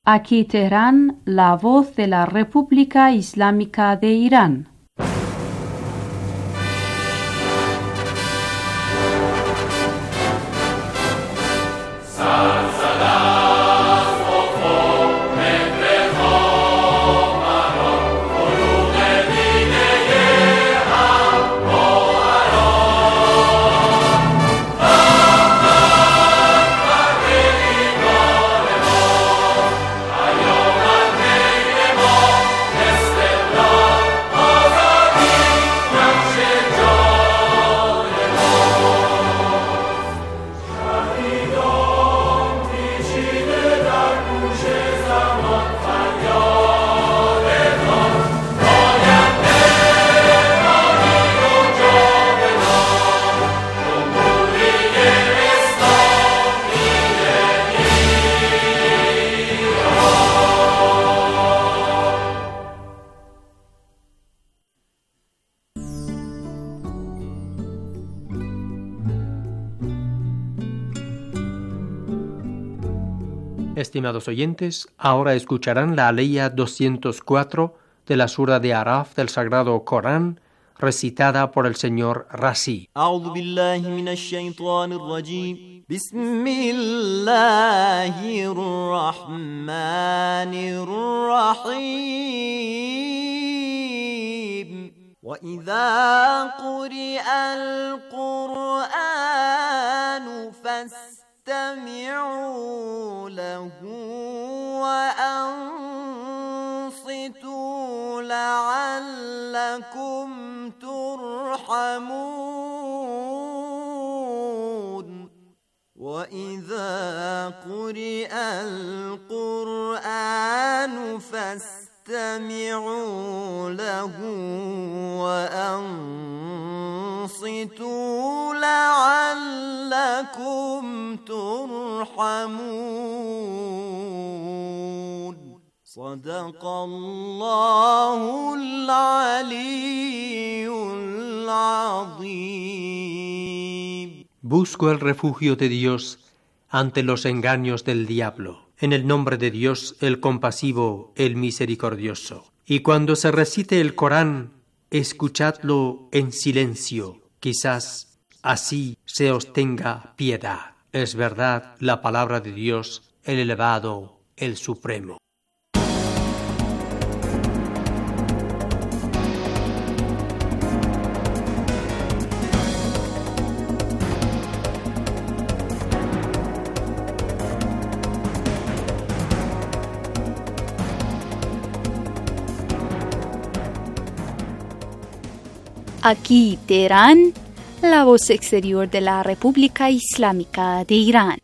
Aquí Teherán, la voz de la República Islámica de Irán. Estimados oyentes, ahora escucharán la aleya 204 de la sura de Araf del Sagrado Corán, recitada por el señor Razi. أعوذ بالله من الشيطان الرجيم بسم الله الرحمن الرحيم وإذا قرئ القرآن فاستمعوا له وأنصتوا لعلكم ترحمون وإذا قرئ القرآن فاستمعوا له وأنصتوا لعلكم ترحمون صدق الله العلي العظيم. Busco el refugio de Dios ante los engaños del diablo. En el nombre de Dios, el compasivo, el misericordioso. Y cuando se recite el Corán, escuchadlo en silencio. Quizás así se os tenga piedad. Es verdad la palabra de Dios, el elevado, el supremo. Aquí Teherán, la voz exterior de la República Islámica de Irán.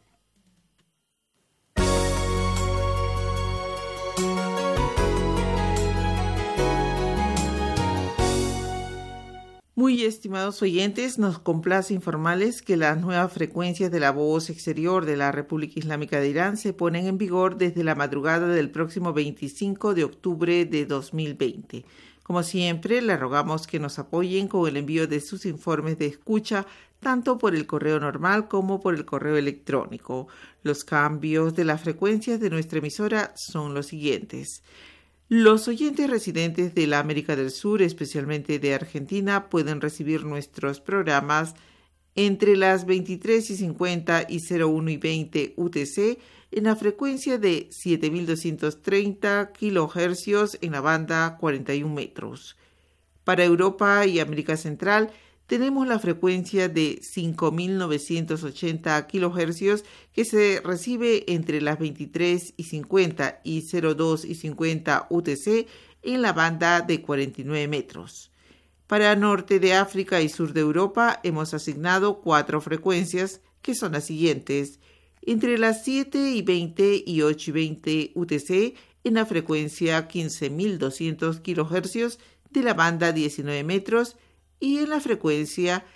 Muy estimados oyentes, nos complace informarles que las nuevas frecuencias de la voz exterior de la República Islámica de Irán se ponen en vigor desde la madrugada del próximo 25 de octubre de 2020. Como siempre, le rogamos que nos apoyen con el envío de sus informes de escucha, tanto por el correo normal como por el correo electrónico. Los cambios de las frecuencias de nuestra emisora son los siguientes. Los oyentes residentes de la América del Sur, especialmente de Argentina, pueden recibir nuestros programas entre las 23:50 y 01:20 UTC en la frecuencia de 7.230 kHz en la banda 41 metros. Para Europa y América Central tenemos la frecuencia de 5.980 kHz que se recibe entre las 23:50 y 02:50 UTC en la banda de 49 metros. Para Norte de África y Sur de Europa hemos asignado 4 frecuencias que son las siguientes: entre las 7:20 y 8:20 UTC en la frecuencia 15.200 kHz de la banda 19 metros y en la frecuencia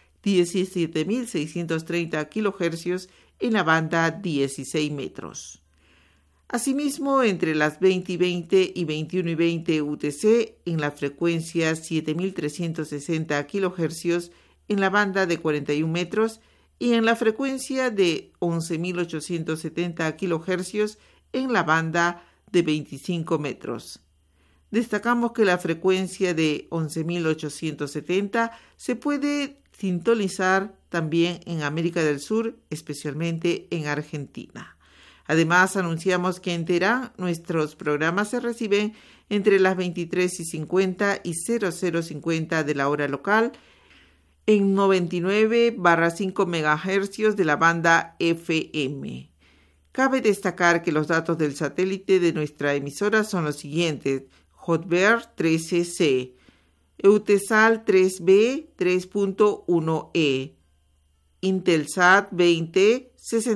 17.630 kHz en la banda 16 metros. Asimismo, entre las 20:20 y 21:20 UTC en la frecuencia 7.360 kHz en la banda de 41 metros y en la frecuencia de 11.870 kHz en la banda de 25 metros. Destacamos que la frecuencia de 11.870 se puede sintonizar también en América del Sur, especialmente en Argentina. Además, anunciamos que en Teherán nuestros programas se reciben entre las 23:50 y 00:50 de la hora local en 99/5 MHz de la banda FM. Cabe destacar que los datos del satélite de nuestra emisora son los siguientes: Hotbird 13C, Eutelsat 3B 3.1E, Intelsat 20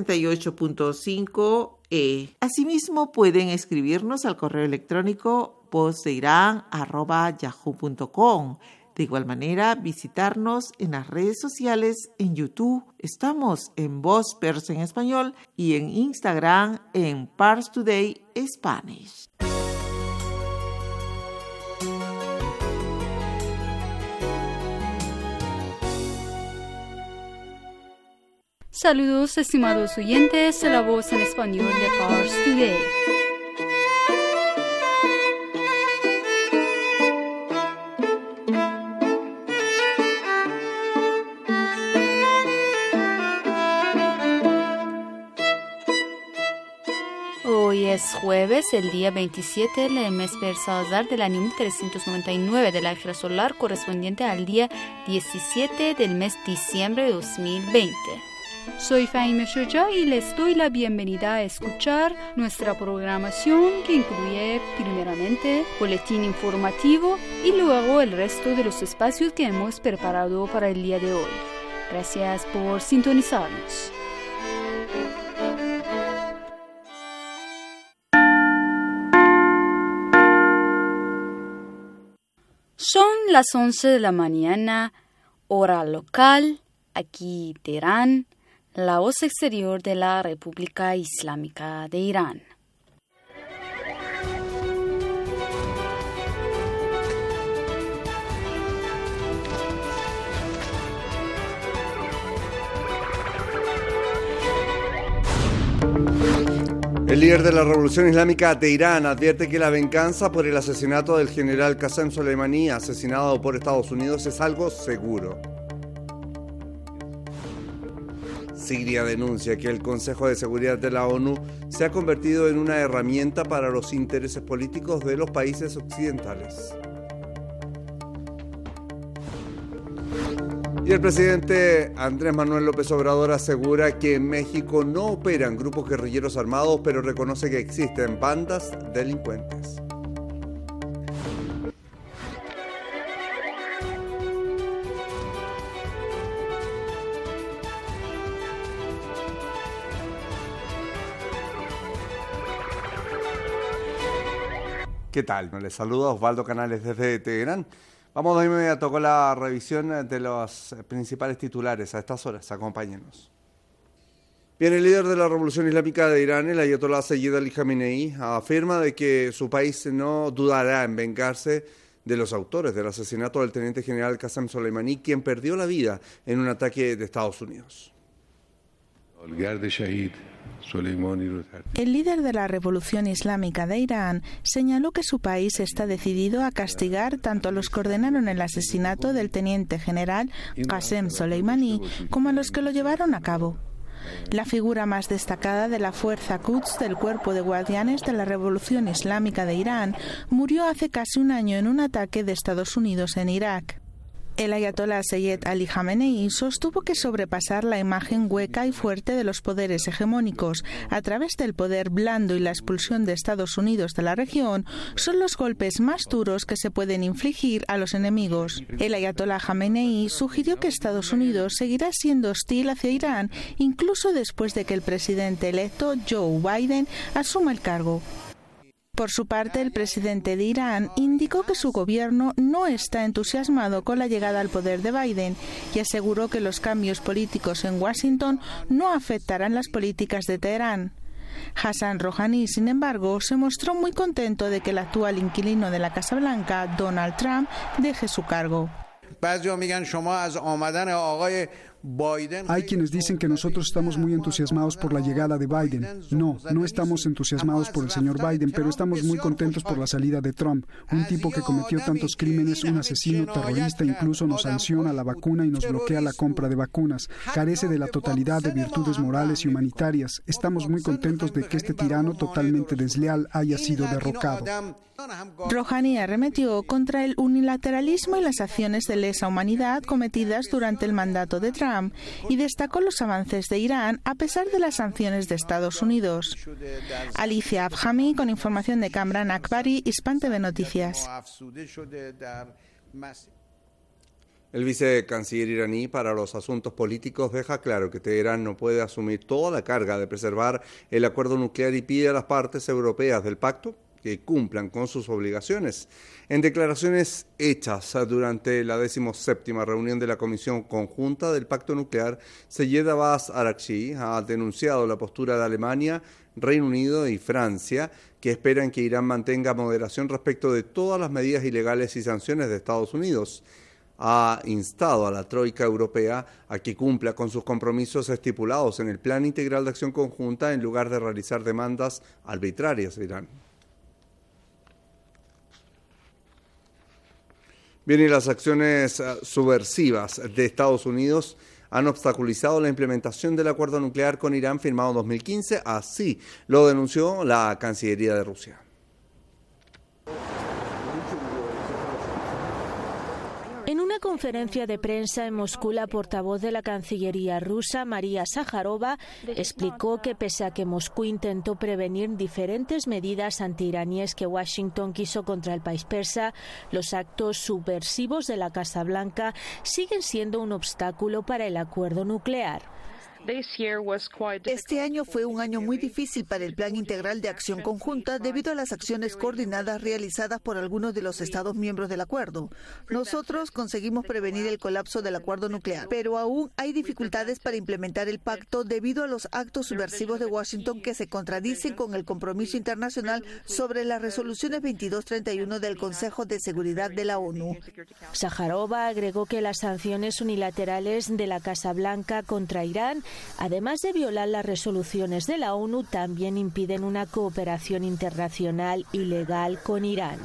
68.5E. Asimismo, pueden escribirnos al correo electrónico vozdeiran@yahoo.com. De igual manera, visitarnos en las redes sociales, en YouTube. Estamos en Voz Persa en Español y en Instagram en Pars Today Spanish. Saludos, estimados oyentes de la Voz en Español de Pars Today. Hoy es jueves, el día 27 del mes persa Azar del año 1399 de la era solar, correspondiente al día 17 del mes diciembre de 2020. Soy Fahime Shoja y les doy la bienvenida a escuchar nuestra programación que incluye primeramente boletín informativo y luego el resto de los espacios que hemos preparado para el día de hoy. Gracias por sintonizarnos. Son las 11 de la mañana, hora local, aquí Teherán, la voz exterior de la República Islámica de Irán. El líder de la Revolución Islámica de Irán advierte que la venganza por el asesinato del general Qasem Soleimani, asesinado por Estados Unidos, es algo seguro. Siria denuncia que el Consejo de Seguridad de la ONU se ha convertido en una herramienta para los intereses políticos de los países occidentales. Y el presidente Andrés Manuel López Obrador asegura que en México no operan grupos guerrilleros armados, pero reconoce que existen bandas delincuentes. ¿Qué tal? Les saluda Osvaldo Canales desde Teherán. Vamos de inmediato con la revisión de los principales titulares a estas horas. Acompáñenos. Bien, el líder de la Revolución Islámica de Irán, el ayatolá Sayyid Ali Khamenei, afirma de que su país no dudará en vengarse de los autores del asesinato del teniente general Qasem Soleimani, quien perdió la vida en un ataque de Estados Unidos. El líder de la Revolución Islámica de Irán señaló que su país está decidido a castigar tanto a los que ordenaron el asesinato del teniente general Qasem Soleimani como a los que lo llevaron a cabo. La figura más destacada de la fuerza Quds del Cuerpo de Guardianes de la Revolución Islámica de Irán murió hace casi un año en un ataque de Estados Unidos en Irak. El ayatolá Sayyid Ali Khamenei sostuvo que sobrepasar la imagen hueca y fuerte de los poderes hegemónicos a través del poder blando y la expulsión de Estados Unidos de la región son los golpes más duros que se pueden infligir a los enemigos. El ayatolá Khamenei sugirió que Estados Unidos seguirá siendo hostil hacia Irán incluso después de que el presidente electo Joe Biden asuma el cargo. Por su parte, el presidente de Irán indicó que su gobierno no está entusiasmado con la llegada al poder de Biden y aseguró que los cambios políticos en Washington no afectarán las políticas de Teherán. Hassan Rouhani, sin embargo, se mostró muy contento de que el actual inquilino de la Casa Blanca, Donald Trump, deje su cargo. Hay quienes dicen que nosotros estamos muy entusiasmados por la llegada de Biden. No estamos entusiasmados por el señor Biden, pero estamos muy contentos por la salida de Trump, un tipo que cometió tantos crímenes, un asesino, terrorista, incluso nos sanciona la vacuna y nos bloquea la compra de vacunas. Carece de la totalidad de virtudes morales y humanitarias. Estamos muy contentos de que este tirano totalmente desleal haya sido derrocado. Rouhani arremetió contra el unilateralismo y las acciones de lesa humanidad cometidas durante el mandato de Trump y destacó los avances de Irán a pesar de las sanciones de Estados Unidos. Alicia Abhami con información de Kamran Akbari, Hispan TV Noticias. El vicecanciller iraní para los asuntos políticos deja claro que Teherán no puede asumir toda la carga de preservar el acuerdo nuclear y pide a las partes europeas del pacto que cumplan con sus obligaciones. En declaraciones hechas durante la 17ª reunión de la Comisión Conjunta del Pacto Nuclear, Seyed Abbas Araghchi ha denunciado la postura de Alemania, Reino Unido y Francia, que esperan que Irán mantenga moderación respecto de todas las medidas ilegales y sanciones de Estados Unidos. Ha instado a la Troika Europea a que cumpla con sus compromisos estipulados en el Plan Integral de Acción Conjunta en lugar de realizar demandas arbitrarias a Irán. Bien, y las acciones subversivas de Estados Unidos han obstaculizado la implementación del acuerdo nuclear con Irán firmado en 2015, así lo denunció la Cancillería de Rusia. En una conferencia de prensa en Moscú, la portavoz de la Cancillería rusa, María Zakharova, explicó que pese a que Moscú intentó prevenir diferentes medidas antiiraníes que Washington quiso contra el país persa, los actos subversivos de la Casa Blanca siguen siendo un obstáculo para el acuerdo nuclear. Este año fue un año muy difícil para el Plan Integral de Acción Conjunta debido a las acciones coordinadas realizadas por algunos de los Estados miembros del acuerdo. Nosotros conseguimos prevenir el colapso del acuerdo nuclear, pero aún hay dificultades para implementar el pacto debido a los actos subversivos de Washington que se contradicen con el compromiso internacional sobre las resoluciones 2231 del Consejo de Seguridad de la ONU. Zakharova agregó que las sanciones unilaterales de la Casa Blanca contra Irán, además de violar las resoluciones de la ONU, también impiden una cooperación internacional y legal con Irán.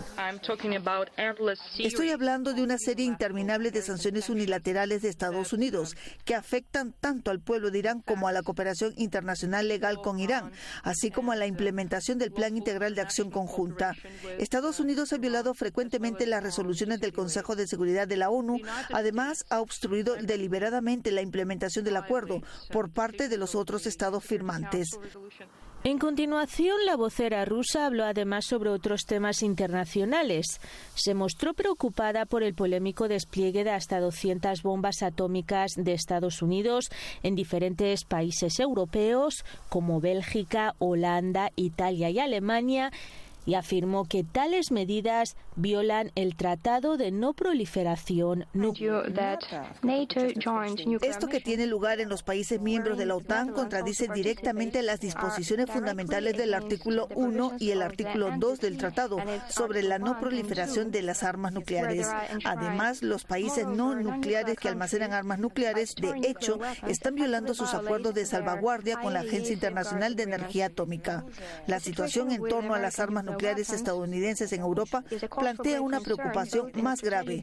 Estoy hablando de una serie interminable de sanciones unilaterales de Estados Unidos que afectan tanto al pueblo de Irán como a la cooperación internacional legal con Irán, así como a la implementación del Plan Integral de Acción Conjunta. Estados Unidos ha violado frecuentemente las resoluciones del Consejo de Seguridad de la ONU, además ha obstruido deliberadamente la implementación del acuerdo por parte de los otros estados firmantes. En continuación, la vocera rusa habló además sobre otros temas internacionales. Se mostró preocupada por el polémico despliegue de hasta 200 bombas atómicas de Estados Unidos en diferentes países europeos como Bélgica, Holanda, Italia y Alemania, y afirmó que tales medidas violan el Tratado de No Proliferación Nuclear. Esto que tiene lugar en los países miembros de la OTAN contradice directamente las disposiciones fundamentales del artículo 1 y el artículo 2 del Tratado sobre la no proliferación de las armas nucleares. Además, los países no nucleares que almacenan armas nucleares, de hecho, están violando sus acuerdos de salvaguardia con la Agencia Internacional de Energía Atómica. La situación en torno a las armas nucleares estadounidenses en Europa plantea una preocupación más grave.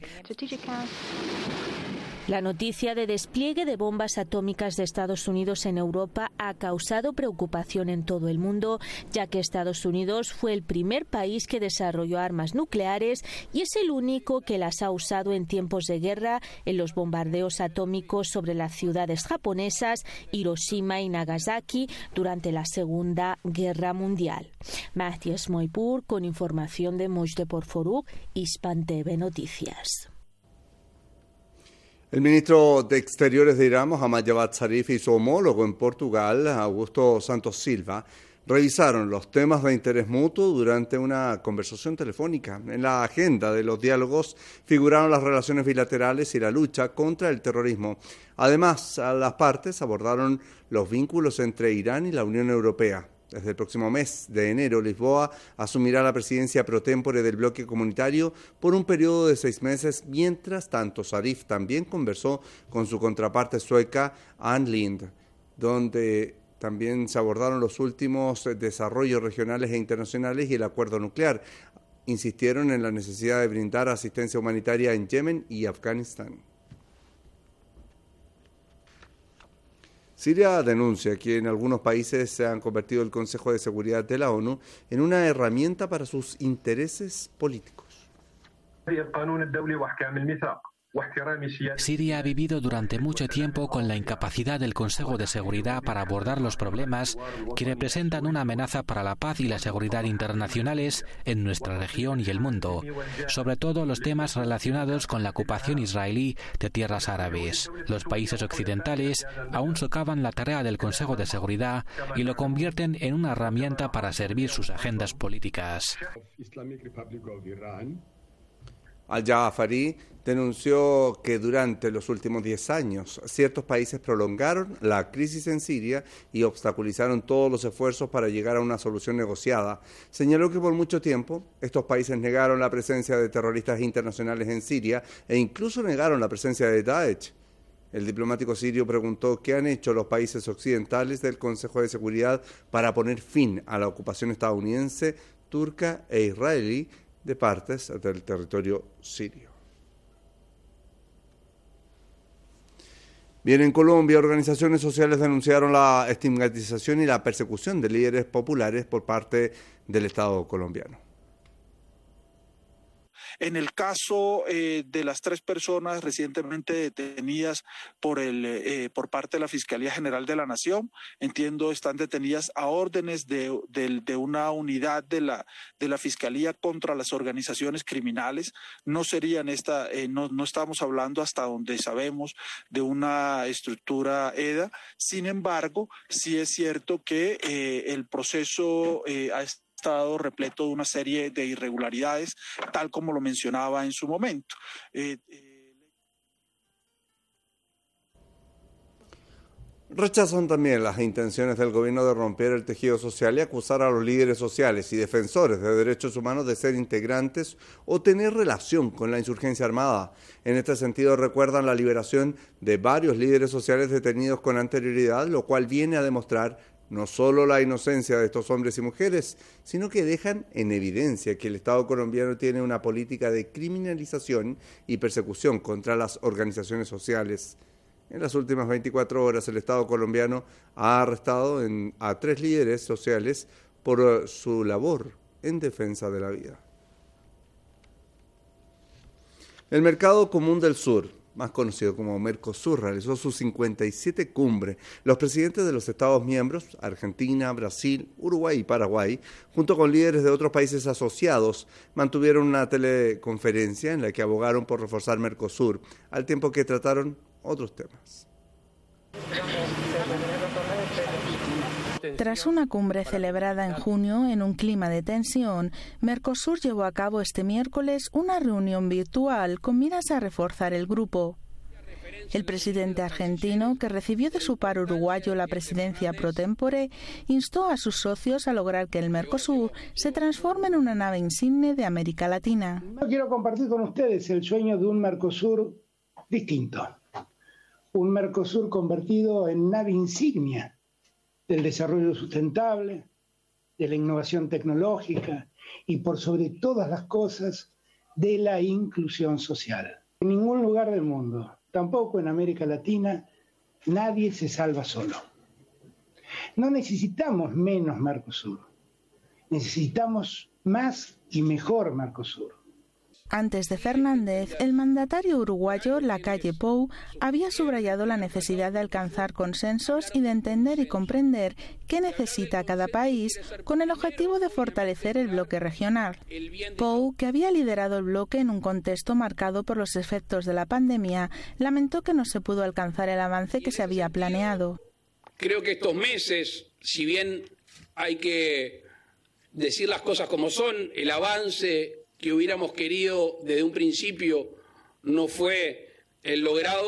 La noticia de despliegue de bombas atómicas de Estados Unidos en Europa ha causado preocupación en todo el mundo, ya que Estados Unidos fue el primer país que desarrolló armas nucleares y es el único que las ha usado en tiempos de guerra en los bombardeos atómicos sobre las ciudades japonesas Hiroshima y Nagasaki durante la Segunda Guerra Mundial. Matías Moipur con información de Mojde Porforuk, Hispan TV Noticias. El ministro de Exteriores de Irán, Mohammad Javad Zarif, y su homólogo en Portugal, Augusto Santos Silva, revisaron los temas de interés mutuo durante una conversación telefónica. En la agenda de los diálogos figuraron las relaciones bilaterales y la lucha contra el terrorismo. Además, las partes abordaron los vínculos entre Irán y la Unión Europea. Desde el próximo mes de enero, Lisboa asumirá la presidencia pro tempore del bloque comunitario por un periodo de 6 meses. Mientras tanto, Zarif también conversó con su contraparte sueca, Ann Linde, donde también se abordaron los últimos desarrollos regionales e internacionales y el acuerdo nuclear. Insistieron en la necesidad de brindar asistencia humanitaria en Yemen y Afganistán. Siria denuncia que en algunos países se han convertido el Consejo de Seguridad de la ONU en una herramienta para sus intereses políticos. Siria ha vivido durante mucho tiempo con la incapacidad del Consejo de Seguridad para abordar los problemas que representan una amenaza para la paz y la seguridad internacionales en nuestra región y el mundo, sobre todo los temas relacionados con la ocupación israelí de tierras árabes. Los países occidentales aún socavan la tarea del Consejo de Seguridad y lo convierten en una herramienta para servir sus agendas políticas. Al-Jafari denunció que durante los últimos 10 años ciertos países prolongaron la crisis en Siria y obstaculizaron todos los esfuerzos para llegar a una solución negociada. Señaló que por mucho tiempo estos países negaron la presencia de terroristas internacionales en Siria e incluso negaron la presencia de Daesh. El diplomático sirio preguntó qué han hecho los países occidentales del Consejo de Seguridad para poner fin a la ocupación estadounidense, turca e israelí de partes del territorio sirio. Bien, en Colombia, organizaciones sociales denunciaron la estigmatización y la persecución de líderes populares por parte del Estado colombiano. En el caso de las 3 personas recientemente detenidas por parte de la Fiscalía General de la Nación, entiendo están detenidas a órdenes de una unidad de la Fiscalía contra las organizaciones criminales. No serían no estamos hablando hasta donde sabemos de una estructura EDA. Sin embargo, sí es cierto que el proceso ha estado repleto de una serie de irregularidades, tal como lo mencionaba en su momento. Rechazan también las intenciones del gobierno de romper el tejido social y acusar a los líderes sociales y defensores de derechos humanos de ser integrantes o tener relación con la insurgencia armada. En este sentido, recuerdan la liberación de varios líderes sociales detenidos con anterioridad, lo cual viene a demostrar no solo la inocencia de estos hombres y mujeres, sino que dejan en evidencia que el Estado colombiano tiene una política de criminalización y persecución contra las organizaciones sociales. En las últimas 24 horas, el Estado colombiano ha arrestado a 3 líderes sociales por su labor en defensa de la vida. El Mercado Común del Sur, más conocido como Mercosur, realizó su 57 cumbre. Los presidentes de los Estados miembros, Argentina, Brasil, Uruguay y Paraguay, junto con líderes de otros países asociados, mantuvieron una teleconferencia en la que abogaron por reforzar Mercosur, al tiempo que trataron otros temas. Tras una cumbre celebrada en junio en un clima de tensión, Mercosur llevó a cabo este miércoles una reunión virtual con miras a reforzar el grupo. El presidente argentino, que recibió de su par uruguayo la presidencia pro tempore, instó a sus socios a lograr que el Mercosur se transforme en una nave insigne de América Latina. Yo quiero compartir con ustedes el sueño de un Mercosur distinto. Un Mercosur convertido en nave insignia del desarrollo sustentable, de la innovación tecnológica y, por sobre todas las cosas, de la inclusión social. En ningún lugar del mundo, tampoco en América Latina, nadie se salva solo. No necesitamos menos Mercosur, necesitamos más y mejor Mercosur. Antes de Fernández, el mandatario uruguayo Lacalle Pou había subrayado la necesidad de alcanzar consensos y de entender y comprender qué necesita cada país con el objetivo de fortalecer el bloque regional. Pou, que había liderado el bloque en un contexto marcado por los efectos de la pandemia, lamentó que no se pudo alcanzar el avance que se había planeado. Creo que estos meses, si bien hay que decir las cosas como son, el avance que hubiéramos querido desde un principio no fue el logrado.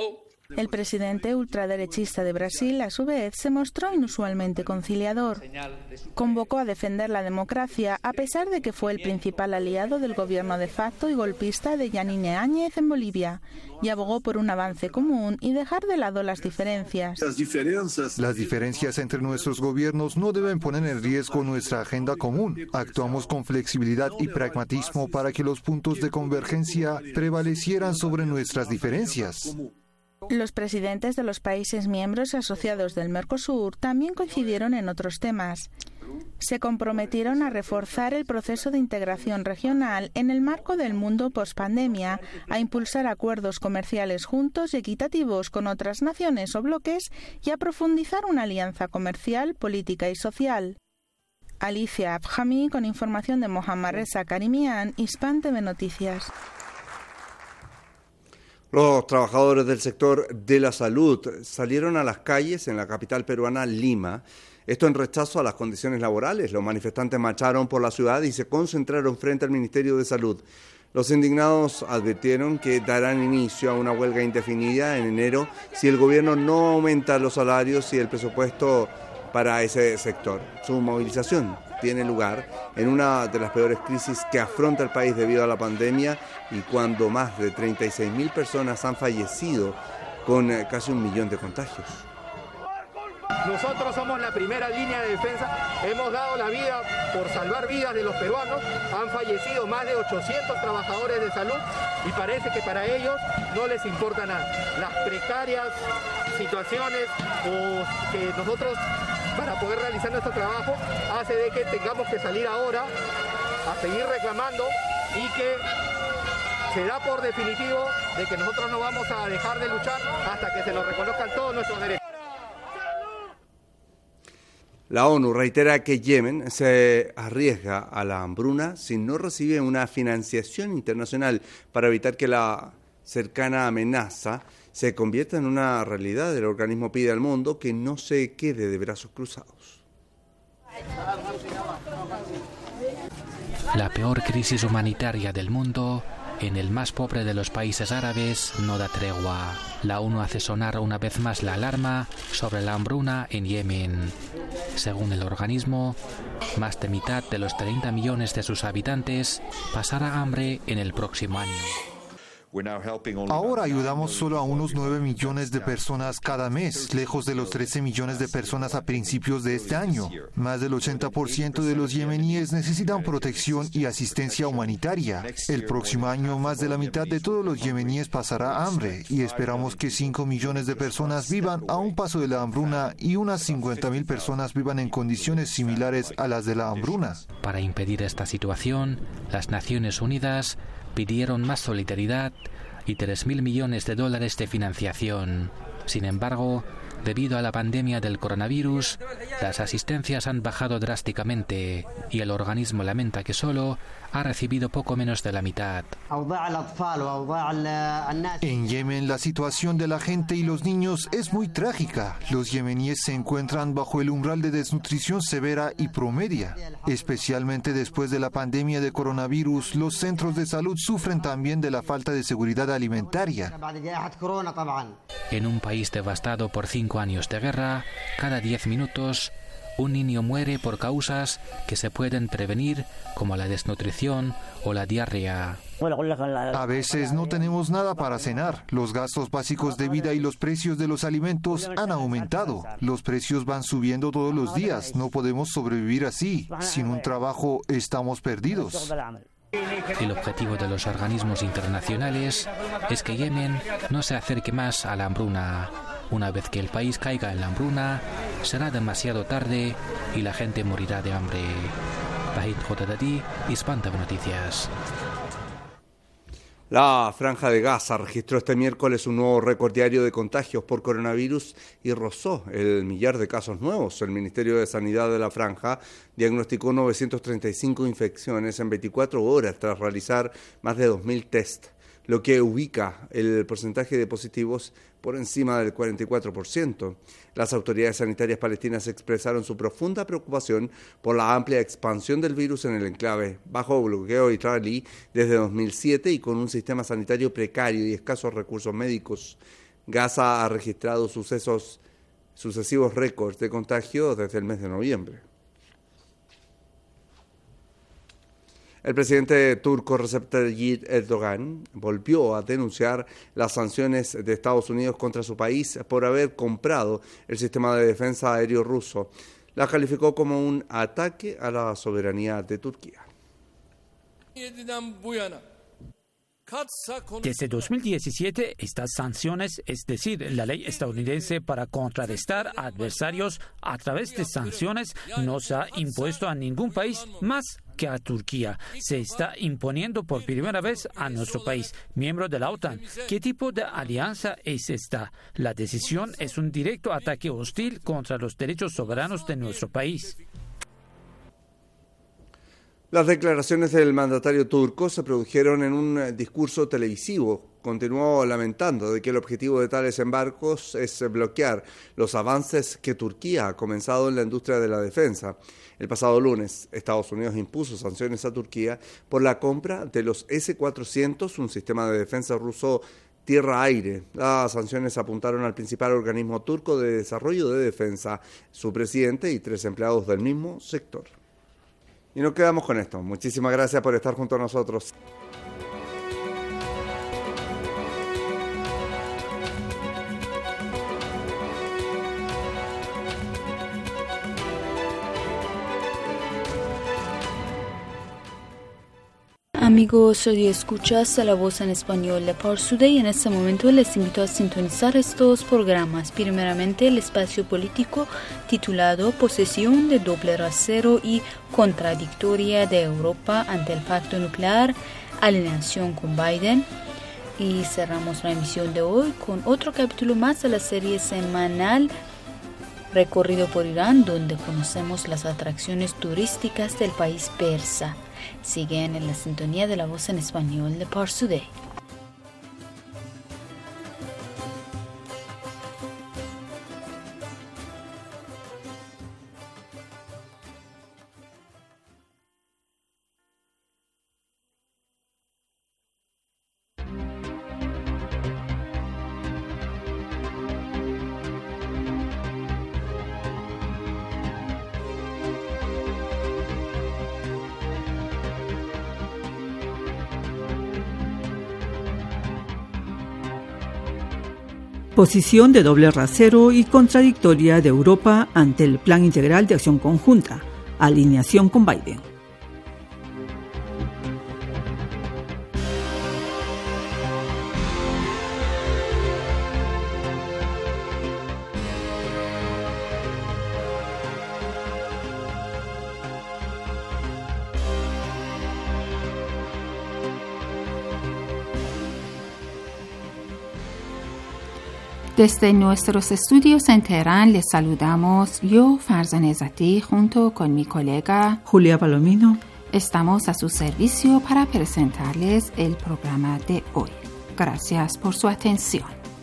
El presidente ultraderechista de Brasil, a su vez, se mostró inusualmente conciliador. Convocó a defender la democracia a pesar de que fue el principal aliado del gobierno de facto y golpista de Yanine Áñez en Bolivia, y abogó por un avance común y dejar de lado las diferencias. Las diferencias entre nuestros gobiernos no deben poner en riesgo nuestra agenda común. Actuamos con flexibilidad y pragmatismo para que los puntos de convergencia prevalecieran sobre nuestras diferencias. Los presidentes de los países miembros asociados del Mercosur también coincidieron en otros temas. Se comprometieron a reforzar el proceso de integración regional en el marco del mundo pospandemia, a impulsar acuerdos comerciales juntos y equitativos con otras naciones o bloques y a profundizar una alianza comercial, política y social. Alicia Abhami, con información de Mohammad Reza Karimian, Hispan TV Noticias. Los trabajadores del sector de la salud salieron a las calles en la capital peruana, Lima. Esto en rechazo a las condiciones laborales. Los manifestantes marcharon por la ciudad y se concentraron frente al Ministerio de Salud. Los indignados advirtieron que darán inicio a una huelga indefinida en enero si el gobierno no aumenta los salarios y el presupuesto para ese sector. Su movilización tiene lugar en una de las peores crisis que afronta el país debido a la pandemia y cuando más de 36.000 personas han fallecido con casi 1 millón de contagios. Nosotros somos la primera línea de defensa, hemos dado la vida por salvar vidas de los peruanos, han fallecido más de 800 trabajadores de salud y parece que para ellos no les importa nada. Las precarias situaciones que nosotros para poder realizar nuestro trabajo hace de que tengamos que salir ahora a seguir reclamando y que se da por definitivo de que nosotros no vamos a dejar de luchar hasta que se nos reconozcan todos nuestros derechos. La ONU reitera que Yemen se arriesga a la hambruna si no recibe una financiación internacional para evitar que la cercana amenaza se convierta en una realidad. El organismo pide al mundo que no se quede de brazos cruzados. La peor crisis humanitaria del mundo, en el más pobre de los países árabes, no da tregua. La ONU hace sonar una vez más la alarma sobre la hambruna en Yemen. Según el organismo, más de mitad de los 30 millones de sus habitantes pasará hambre en el próximo año. Ahora ayudamos solo a unos 9 millones de personas cada mes, lejos de los 13 millones de personas a principios de este año. Más del 80% de los yemeníes necesitan protección y asistencia humanitaria. El próximo año, más de la mitad de todos los yemeníes pasará hambre y esperamos que 5 millones de personas vivan a un paso de la hambruna y unas 50.000 personas vivan en condiciones similares a las de la hambruna. Para impedir esta situación, las Naciones Unidas pidieron más solidaridad y $3.000 millones de financiación. Sin embargo, debido a la pandemia del coronavirus, las asistencias han bajado drásticamente y el organismo lamenta que solo ha recibido poco menos de la mitad. En Yemen, la situación de la gente y los niños es muy trágica. Los yemeníes se encuentran bajo el umbral de desnutrición severa y promedia. Especialmente después de la pandemia de coronavirus, los centros de salud sufren también de la falta de seguridad alimentaria. En un país devastado por 5 años de guerra, cada 10 minutos un niño muere por causas que se pueden prevenir, como la desnutrición o la diarrea. A veces no tenemos nada para cenar. Los gastos básicos de vida y los precios de los alimentos han aumentado. Los precios van subiendo todos los días. No podemos sobrevivir así. Sin un trabajo estamos perdidos. El objetivo de los organismos internacionales es que Yemen no se acerque más a la hambruna. Una vez que el país caiga en la hambruna, será demasiado tarde y la gente morirá de hambre. Bahid Jodadadi, Hispan TV Noticias. La Franja de Gaza registró este miércoles un nuevo récord diario de contagios por coronavirus y rozó el 1.000.000 de casos nuevos. El Ministerio de Sanidad de la Franja diagnosticó 935 infecciones en 24 horas tras realizar más de 2.000 test, lo que ubica el porcentaje de positivos por encima del 44%. Las autoridades sanitarias palestinas expresaron su profunda preocupación por la amplia expansión del virus en el enclave, bajo bloqueo israelí desde 2007 y con un sistema sanitario precario y escasos recursos médicos. Gaza ha registrado sucesivos récords de contagio desde el mes de noviembre. El presidente turco Recep Tayyip Erdogan volvió a denunciar las sanciones de Estados Unidos contra su país por haber comprado el sistema de defensa aéreo ruso. La calificó como un ataque a la soberanía de Turquía. Desde 2017, estas sanciones, es decir, la ley estadounidense para contrarrestar a adversarios a través de sanciones, no se ha impuesto a ningún país más que a Turquía. Se está imponiendo por primera vez a nuestro país, miembro de la OTAN. ¿Qué tipo de alianza es esta? La decisión es un directo ataque hostil contra los derechos soberanos de nuestro país. Las declaraciones del mandatario turco se produjeron en un discurso televisivo. Continuó lamentando de que el objetivo de tales embargos es bloquear los avances que Turquía ha comenzado en la industria de la defensa. El pasado lunes, Estados Unidos impuso sanciones a Turquía por la compra de los S-400, un sistema de defensa ruso tierra-aire. Las sanciones apuntaron al principal organismo turco de desarrollo de defensa, su presidente y 3 empleados del mismo sector. Y nos quedamos con esto. Muchísimas gracias por estar junto a nosotros. Amigos, hoy escuchas a la voz en español de Parsude y en este momento les invito a sintonizar estos programas. Primeramente, el espacio político titulado Posesión de doble rasero y contradictoria de Europa ante el pacto nuclear, alineación con Biden. Y cerramos la emisión de hoy con otro capítulo más de la serie semanal Recorrido por Irán, donde conocemos las atracciones turísticas del país persa. Siguen en la sintonía de la voz en español de Parsude. Posición de doble rasero y contradictoria de Europa ante el Plan Integral de Acción Conjunta, alineación con Biden. Desde nuestros estudios en Teherán les saludamos yo, Farzan Ezati, junto con mi colega Julia Palomino. Estamos a su servicio para presentarles el programa de hoy. Gracias por su atención.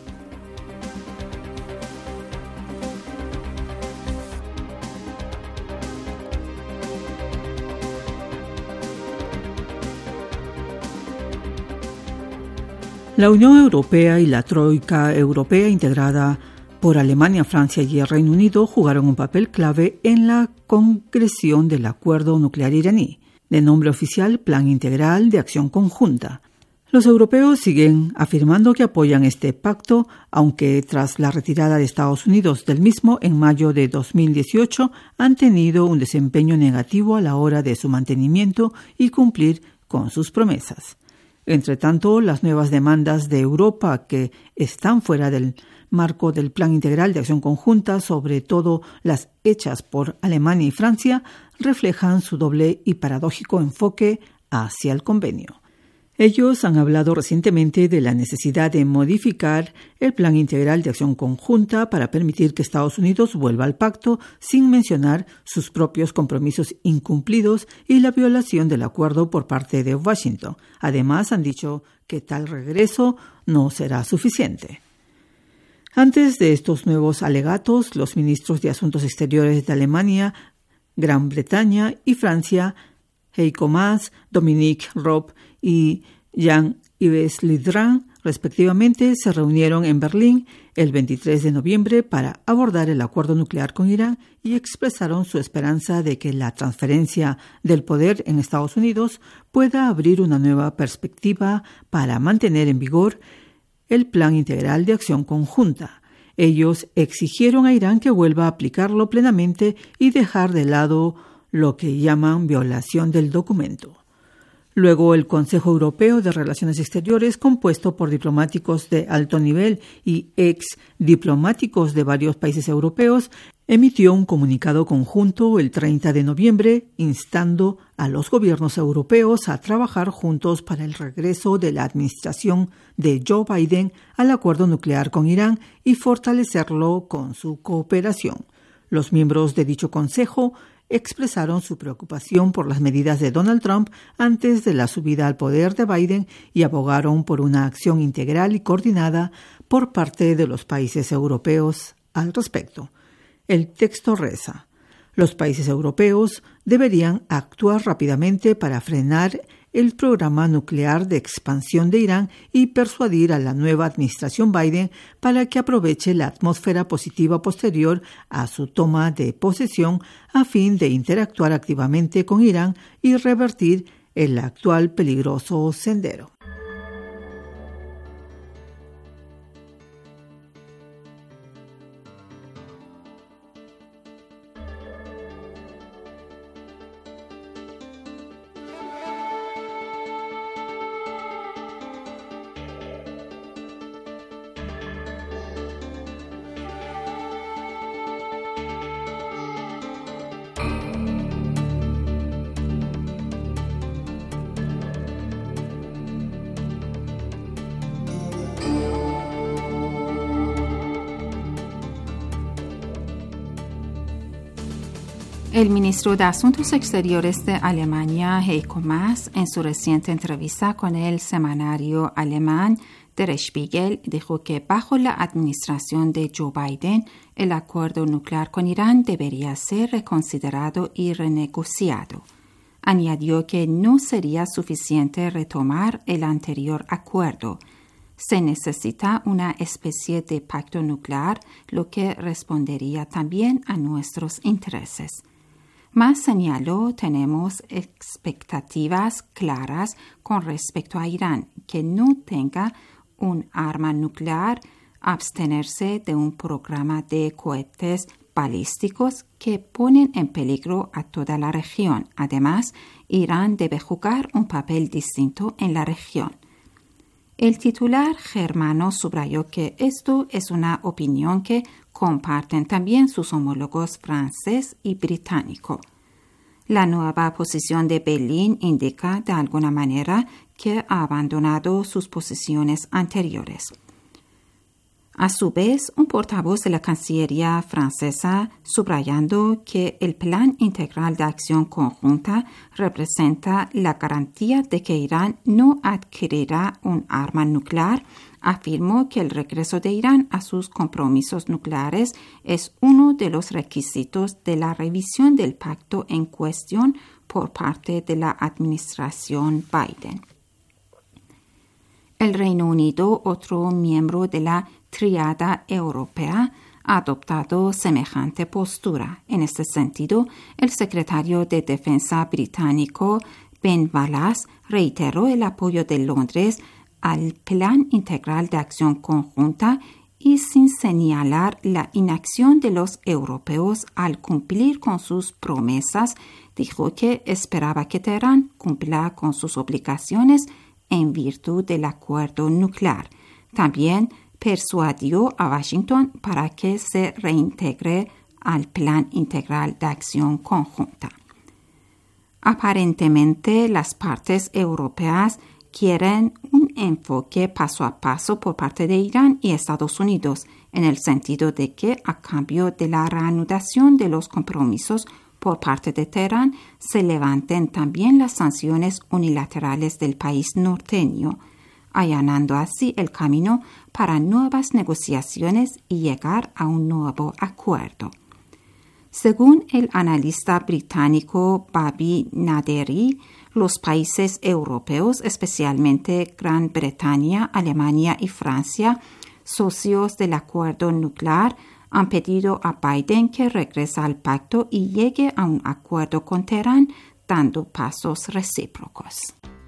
La Unión Europea y la Troika Europea integrada por Alemania, Francia y el Reino Unido jugaron un papel clave en la concreción del acuerdo nuclear iraní, de nombre oficial Plan Integral de Acción Conjunta. Los europeos siguen afirmando que apoyan este pacto, aunque tras la retirada de Estados Unidos del mismo en mayo de 2018 han tenido un desempeño negativo a la hora de su mantenimiento y cumplir con sus promesas. Entre tanto, las nuevas demandas de Europa que están fuera del marco del Plan Integral de Acción Conjunta, sobre todo las hechas por Alemania y Francia, reflejan su doble y paradójico enfoque hacia el convenio. Ellos han hablado recientemente de la necesidad de modificar el Plan Integral de Acción Conjunta para permitir que Estados Unidos vuelva al pacto sin mencionar sus propios compromisos incumplidos y la violación del acuerdo por parte de Washington. Además, han dicho que tal regreso no será suficiente. Antes de estos nuevos alegatos, los ministros de Asuntos Exteriores de Alemania, Gran Bretaña y Francia, Heiko Maas, Dominique Raab y Jean-Yves Yves Le Drian, respectivamente, se reunieron en Berlín el 23 de noviembre para abordar el acuerdo nuclear con Irán y expresaron su esperanza de que la transferencia del poder en Estados Unidos pueda abrir una nueva perspectiva para mantener en vigor el Plan Integral de Acción Conjunta. Ellos exigieron a Irán que vuelva a aplicarlo plenamente y dejar de lado lo que llaman violación del documento. Luego, el Consejo Europeo de Relaciones Exteriores, compuesto por diplomáticos de alto nivel y ex diplomáticos de varios países europeos, emitió un comunicado conjunto el 30 de noviembre instando a los gobiernos europeos a trabajar juntos para el regreso de la administración de Joe Biden al acuerdo nuclear con Irán y fortalecerlo con su cooperación. Los miembros de dicho consejo expresaron su preocupación por las medidas de Donald Trump antes de la subida al poder de Biden y abogaron por una acción integral y coordinada por parte de los países europeos al respecto. El texto reza: los países europeos deberían actuar rápidamente para frenar el programa nuclear de expansión de Irán y persuadir a la nueva administración Biden para que aproveche la atmósfera positiva posterior a su toma de posesión a fin de interactuar activamente con Irán y revertir el actual peligroso sendero. El ministro de Asuntos Exteriores de Alemania, Heiko Maas, en su reciente entrevista con el semanario alemán Der Spiegel, dijo que bajo la administración de Joe Biden, el acuerdo nuclear con Irán debería ser reconsiderado y renegociado. Añadió que no sería suficiente retomar el anterior acuerdo. Se necesita una especie de pacto nuclear, lo que respondería también a nuestros intereses. Más señaló, tenemos expectativas claras con respecto a Irán, que no tenga un arma nuclear, abstenerse de un programa de cohetes balísticos que ponen en peligro a toda la región. Además, Irán debe jugar un papel distinto en la región. El titular germano subrayó que esto es una opinión que comparten también sus homólogos francés y británico. La nueva posición de Berlín indica de alguna manera que ha abandonado sus posiciones anteriores. A su vez, un portavoz de la Cancillería francesa, subrayando que el Plan Integral de Acción Conjunta representa la garantía de que Irán no adquirirá un arma nuclear, afirmó que el regreso de Irán a sus compromisos nucleares es uno de los requisitos de la revisión del pacto en cuestión por parte de la administración Biden. El Reino Unido, otro miembro de la Tríada Europea, ha adoptado semejante postura. En este sentido, el secretario de Defensa británico Ben Wallace reiteró el apoyo de Londres al Plan Integral de Acción Conjunta y, sin señalar la inacción de los europeos al cumplir con sus promesas, dijo que esperaba que Teherán cumpla con sus obligaciones en virtud del acuerdo nuclear. También persuadió a Washington para que se reintegre al Plan Integral de Acción Conjunta. Aparentemente, las partes europeas quieren un enfoque paso a paso por parte de Irán y Estados Unidos, en el sentido de que, a cambio de la reanudación de los compromisos por parte de Teherán, se levanten también las sanciones unilaterales del país norteño, allanando así el camino para nuevas negociaciones y llegar a un nuevo acuerdo. Según el analista británico Bobby Naderi, Los países europeos, especialmente Gran Bretaña, Alemania y Francia, socios del acuerdo nuclear, han pedido a Biden que regrese al pacto y llegue a un acuerdo con Teherán, dando pasos recíprocos.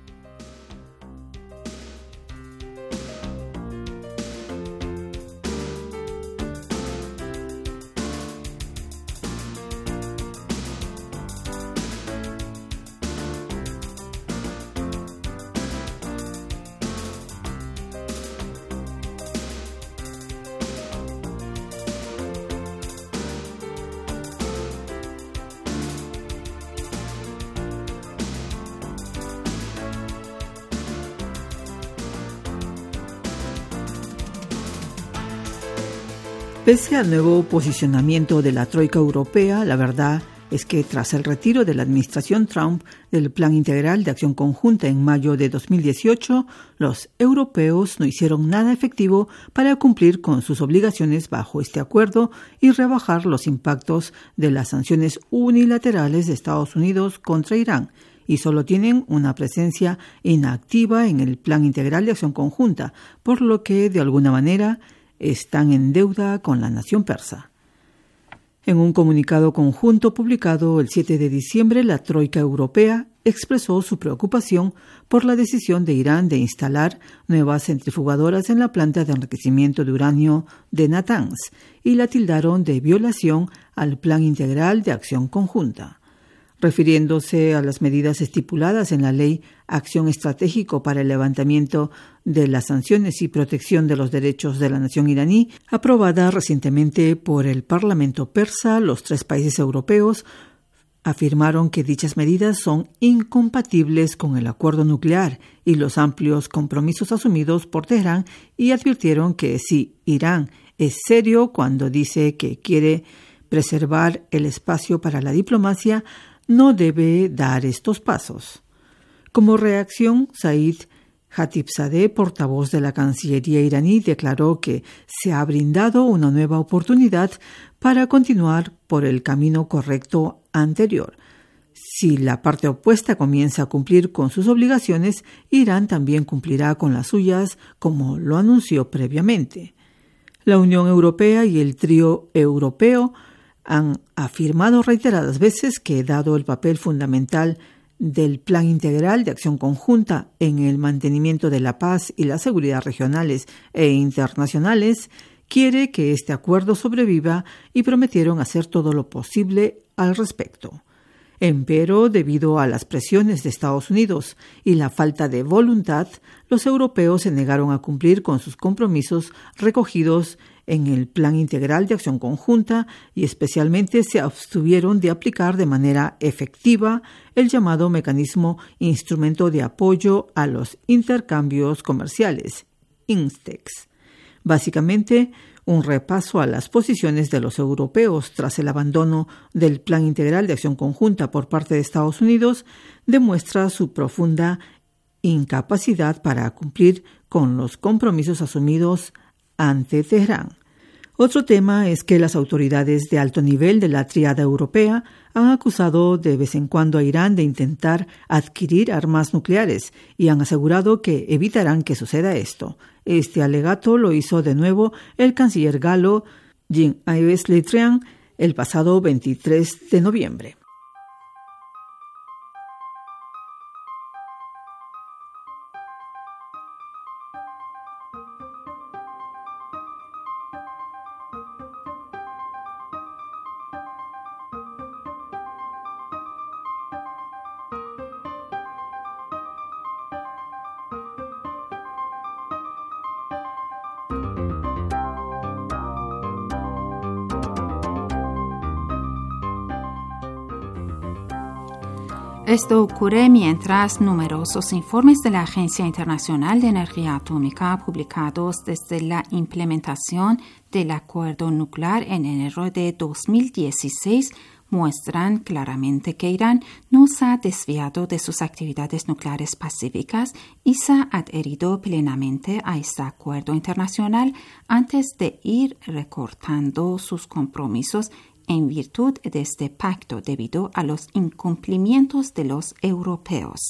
Pese al nuevo posicionamiento de la Troika Europea, la verdad es que tras el retiro de la administración Trump del Plan Integral de Acción Conjunta en mayo de 2018, los europeos no hicieron nada efectivo para cumplir con sus obligaciones bajo este acuerdo y rebajar los impactos de las sanciones unilaterales de Estados Unidos contra Irán, y solo tienen una presencia inactiva en el Plan Integral de Acción Conjunta, por lo que, de alguna manera, están en deuda con la nación persa. En un comunicado conjunto publicado el 7 de diciembre, la Troika Europea expresó su preocupación por la decisión de Irán de instalar nuevas centrifugadoras en la planta de enriquecimiento de uranio de Natanz y la tildaron de violación al Plan Integral de Acción Conjunta. Refiriéndose a las medidas estipuladas en la Ley Acción Estratégico para el Levantamiento de las Sanciones y Protección de los Derechos de la Nación iraní, aprobada recientemente por el Parlamento persa, los 3 países europeos afirmaron que dichas medidas son incompatibles con el acuerdo nuclear y los amplios compromisos asumidos por Teherán, y advirtieron que si Irán es serio cuando dice que quiere preservar el espacio para la diplomacia, no debe dar estos pasos. Como reacción, Said Khatibzadeh, portavoz de la Cancillería iraní, declaró que se ha brindado una nueva oportunidad para continuar por el camino correcto anterior. Si la parte opuesta comienza a cumplir con sus obligaciones, Irán también cumplirá con las suyas, como lo anunció previamente. La Unión Europea y el trío europeo han afirmado reiteradas veces que, dado el papel fundamental del Plan Integral de Acción Conjunta en el mantenimiento de la paz y la seguridad regionales e internacionales, quiere que este acuerdo sobreviva y prometieron hacer todo lo posible al respecto. Empero, debido a las presiones de Estados Unidos y la falta de voluntad, los europeos se negaron a cumplir con sus compromisos recogidos en el Plan Integral de Acción Conjunta y especialmente se abstuvieron de aplicar de manera efectiva el llamado Mecanismo Instrumento de Apoyo a los Intercambios Comerciales, INSTEX. Básicamente, un repaso a las posiciones de los europeos tras el abandono del Plan Integral de Acción Conjunta por parte de Estados Unidos demuestra su profunda incapacidad para cumplir con los compromisos asumidos ante Teherán. Otro tema es que las autoridades de alto nivel de la tríada europea han acusado de vez en cuando a Irán de intentar adquirir armas nucleares y han asegurado que evitarán que suceda esto. Este alegato lo hizo de nuevo el canciller galo Jean-Yves Le Drian el pasado 23 de noviembre. Esto ocurre mientras numerosos informes de la Agencia Internacional de Energía Atómica publicados desde la implementación del acuerdo nuclear en enero de 2016 muestran claramente que Irán no se ha desviado de sus actividades nucleares pacíficas y se ha adherido plenamente a este acuerdo internacional antes de ir recortando sus compromisos en virtud de este pacto debido a los incumplimientos de los europeos.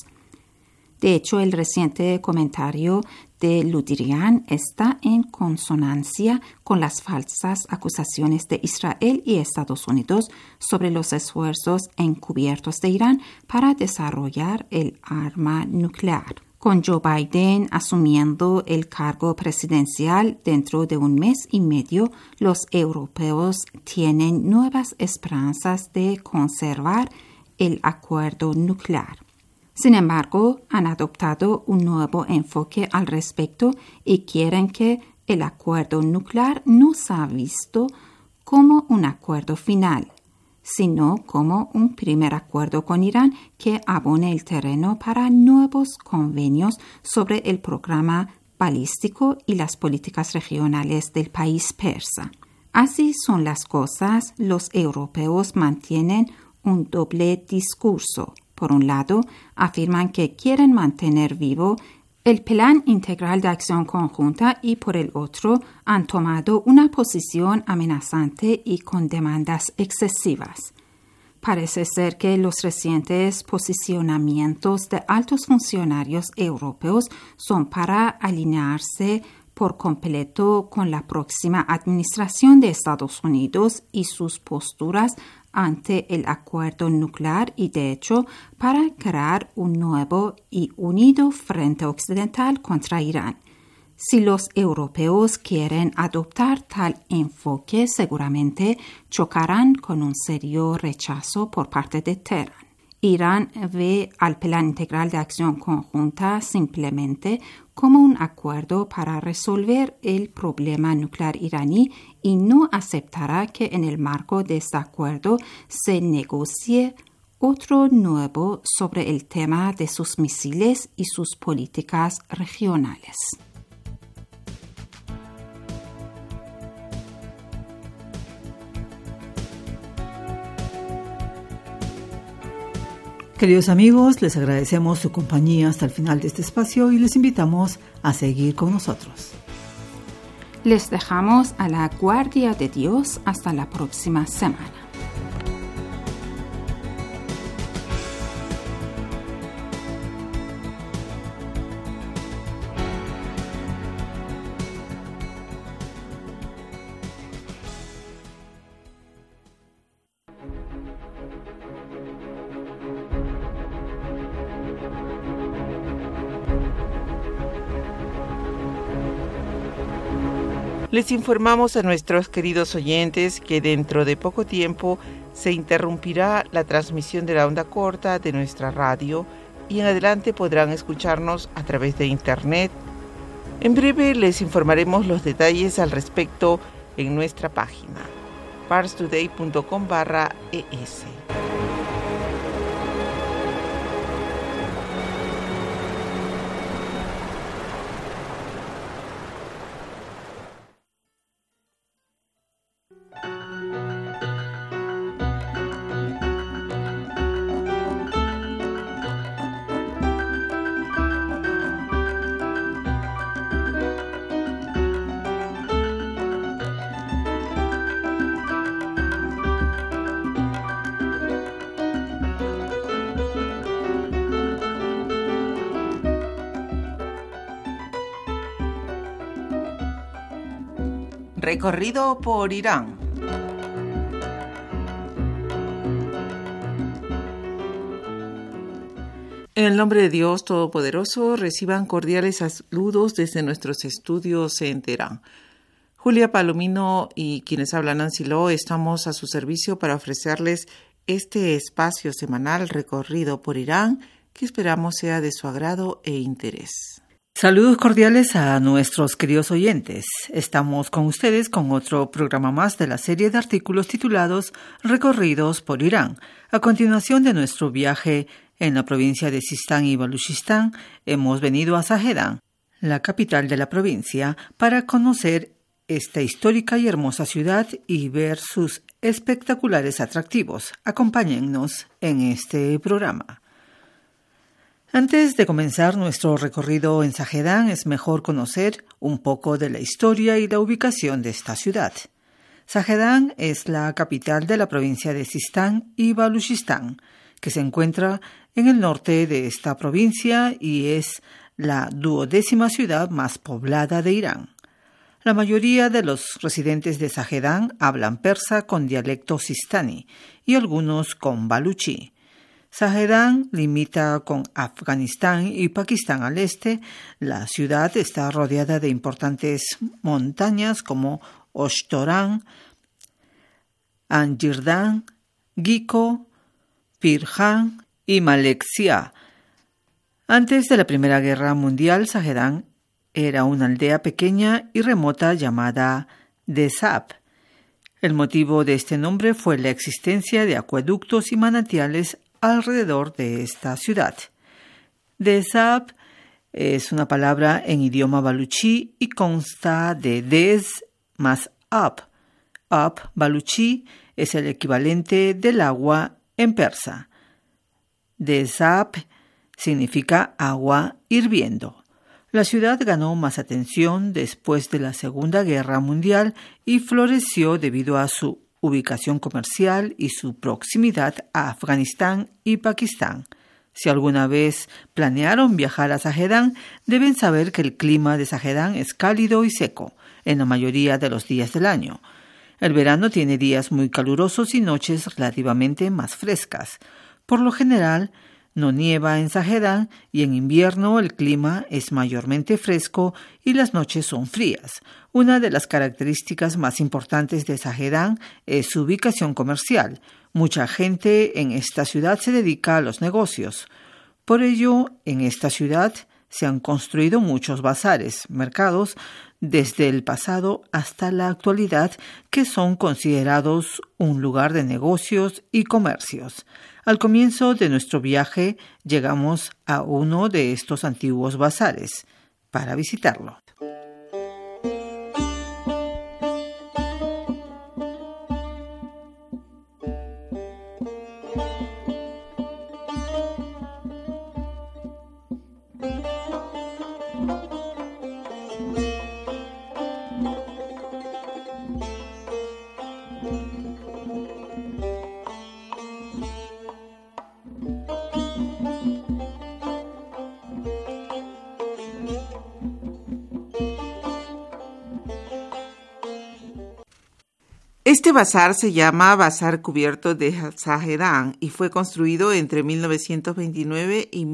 De hecho, el reciente comentario de Le Dirian está en consonancia con las falsas acusaciones de Israel y Estados Unidos sobre los esfuerzos encubiertos de Irán para desarrollar el arma nuclear. Con Joe Biden asumiendo el cargo presidencial dentro de un mes y medio, los europeos tienen nuevas esperanzas de conservar el acuerdo nuclear. Sin embargo, han adoptado un nuevo enfoque al respecto y quieren que el acuerdo nuclear no sea visto como un acuerdo final, sino como un primer acuerdo con Irán que abone el terreno para nuevos convenios sobre el programa balístico y las políticas regionales del país persa. Así son las cosas, los europeos mantienen un doble discurso. Por un lado, afirman que quieren mantener vivo el Plan Integral de Acción Conjunta y por el otro han tomado una posición amenazante y con demandas excesivas. Parece ser que los recientes posicionamientos de altos funcionarios europeos son para alinearse por completo con la próxima administración de Estados Unidos y sus posturas ante el acuerdo nuclear y, de hecho, para crear un nuevo y unido frente occidental contra Irán. Si los europeos quieren adoptar tal enfoque, seguramente chocarán con un serio rechazo por parte de Teherán. Irán ve al Plan Integral de Acción Conjunta simplemente como un acuerdo para resolver el problema nuclear iraní y no aceptará que en el marco de este acuerdo se negocie otro nuevo sobre el tema de sus misiles y sus políticas regionales. Queridos amigos, les agradecemos su compañía hasta el final de este espacio y les invitamos a seguir con nosotros. Les dejamos a la guardia de Dios hasta la próxima semana. Les informamos a nuestros queridos oyentes que dentro de poco tiempo se interrumpirá la transmisión de la onda corta de nuestra radio y en adelante podrán escucharnos a través de Internet. En breve les informaremos los detalles al respecto en nuestra página parstoday.com/es. Recorrido por Irán. En el nombre de Dios Todopoderoso, reciban cordiales saludos desde nuestros estudios en Teherán. Julia Palomino y quienes hablan Nancy Lo estamos a su servicio para ofrecerles este espacio semanal recorrido por Irán que esperamos sea de su agrado e interés. Saludos cordiales a nuestros queridos oyentes. Estamos con ustedes con otro programa más de la serie de artículos titulados Recorridos por Irán. A continuación de nuestro viaje en la provincia de Sistán y Baluchistán, hemos venido a Zahedan, la capital de la provincia, para conocer esta histórica y hermosa ciudad y ver sus espectaculares atractivos. Acompáñennos en este programa. Antes de comenzar nuestro recorrido en Zahedan, es mejor conocer un poco de la historia y la ubicación de esta ciudad. Sajedán es la capital de la provincia de Sistán y Baluchistán, que se encuentra en el norte de esta provincia y es la 12ª ciudad más poblada de Irán. La mayoría de los residentes de Sajedán hablan persa con dialecto sistani y algunos con baluchi. Sajedán limita con Afganistán y Pakistán al este. La ciudad está rodeada de importantes montañas como Oshtorán, Angirdán, Giko, Pirjan y Maleksia. Antes de la Primera Guerra Mundial, Sajedán era una aldea pequeña y remota llamada Dezab. El motivo de este nombre fue la existencia de acueductos y manantiales alrededor de esta ciudad. Dezab es una palabra en idioma baluchi y consta de des más ab. Ab baluchi es el equivalente del agua en persa. Dezab significa agua hirviendo. La ciudad ganó más atención después de la Segunda Guerra Mundial y floreció debido a su ubicación comercial y su proximidad a Afganistán y Pakistán. Si alguna vez planearon viajar a Sajedán, deben saber que el clima de Sajedán es cálido y seco en la mayoría de los días del año. El verano tiene días muy calurosos y noches relativamente más frescas. Por lo general, no nieva en Sajedán y en invierno el clima es mayormente fresco y las noches son frías. Una de las características más importantes de Sajedán es su ubicación comercial. Mucha gente en esta ciudad se dedica a los negocios. Por ello, en esta ciudad se han construido muchos bazares, mercados, desde el pasado hasta la actualidad, que son considerados un lugar de negocios y comercios. Al comienzo de nuestro viaje llegamos a uno de estos antiguos bazares para visitarlo. Este bazar se llama Bazar Cubierto de Sajedán y fue construido entre 1929 y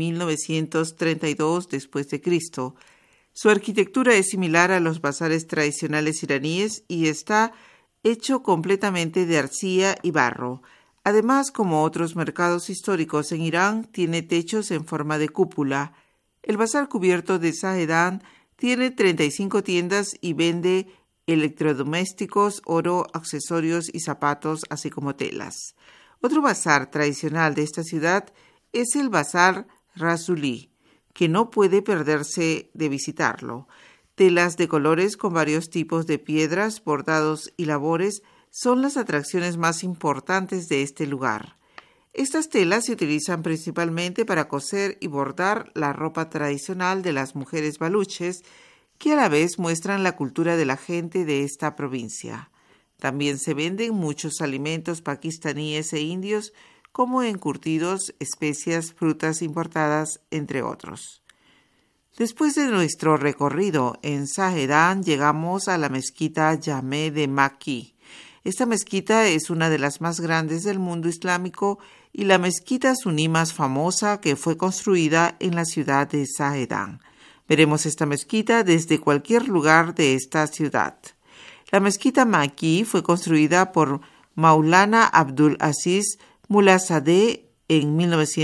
1932 después de Cristo. Su arquitectura es similar a los bazares tradicionales iraníes y está hecho completamente de arcilla y barro. Además, como otros mercados históricos en Irán, tiene techos en forma de cúpula. El Bazar Cubierto de Sajedán tiene 35 tiendas y vende electrodomésticos, oro, accesorios y zapatos, así como telas. Otro bazar tradicional de esta ciudad es el Bazar Rasuli, que no puede perderse de visitarlo. Telas de colores con varios tipos de piedras, bordados y labores son las atracciones más importantes de este lugar. Estas telas se utilizan principalmente para coser y bordar la ropa tradicional de las mujeres baluches, que a la vez muestran la cultura de la gente de esta provincia. También se venden muchos alimentos pakistaníes e indios, como encurtidos, especias, frutas importadas, entre otros. Después de nuestro recorrido en Sajedán, llegamos a la mezquita Jame de Makki. Esta mezquita es una de las más grandes del mundo islámico y la mezquita suní más famosa que fue construida en la ciudad de Sajedán. Veremos esta mezquita desde cualquier lugar de esta ciudad. La mezquita Makki fue construida por Maulana Abdul Aziz Mullazadeh en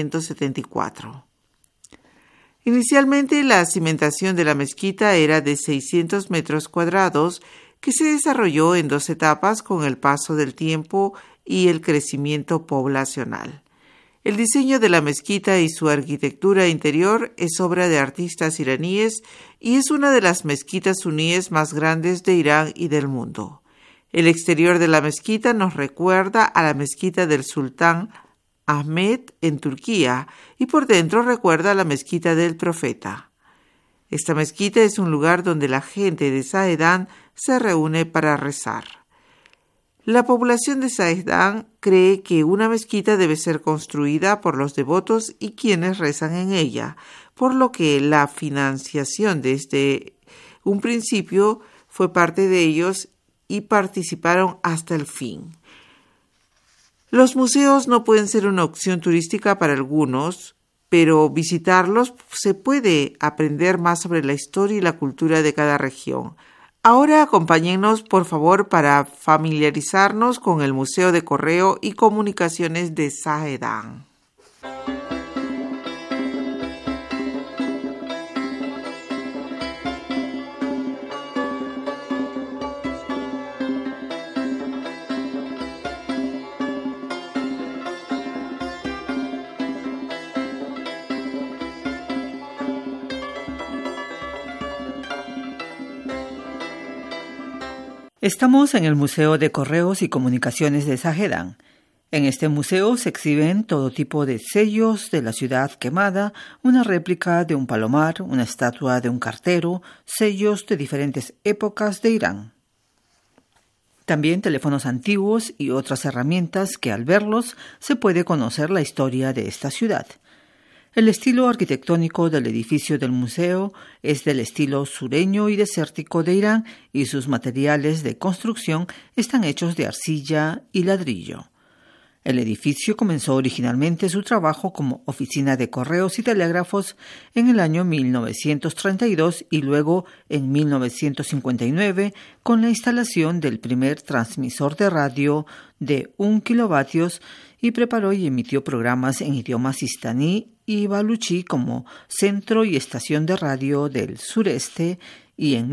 1974. Inicialmente, la cimentación de la mezquita era de 600 metros cuadrados, que se desarrolló en 2 etapas con el paso del tiempo y el crecimiento poblacional. El diseño de la mezquita y su arquitectura interior es obra de artistas iraníes y es una de las mezquitas suníes más grandes de Irán y del mundo. El exterior de la mezquita nos recuerda a la mezquita del sultán Ahmed en Turquía y por dentro recuerda a la mezquita del profeta. Esta mezquita es un lugar donde la gente de Sajedán se reúne para rezar. La población de Sahedan cree que una mezquita debe ser construida por los devotos y quienes rezan en ella, por lo que la financiación desde un principio fue parte de ellos y participaron hasta el fin. Los museos no pueden ser una opción turística para algunos, pero visitarlos se puede aprender más sobre la historia y la cultura de cada región. Ahora acompáñennos, por favor, para familiarizarnos con el Museo de Correo y Comunicaciones de Sahedan. Estamos en el Museo de Correos y Comunicaciones de Sahedan. En este museo se exhiben todo tipo de sellos de la ciudad quemada, una réplica de un palomar, una estatua de un cartero, sellos de diferentes épocas de Irán. También teléfonos antiguos y otras herramientas que al verlos se puede conocer la historia de esta ciudad. El estilo arquitectónico del edificio del museo es del estilo sureño y desértico de Irán y sus materiales de construcción están hechos de arcilla y ladrillo. El edificio comenzó originalmente su trabajo como oficina de correos y telégrafos en el año 1932 y luego en 1959 con la instalación del primer transmisor de radio de 1 kilovatios y preparó y emitió programas en idioma sistaní y baluchí como centro y estación de radio del sureste y en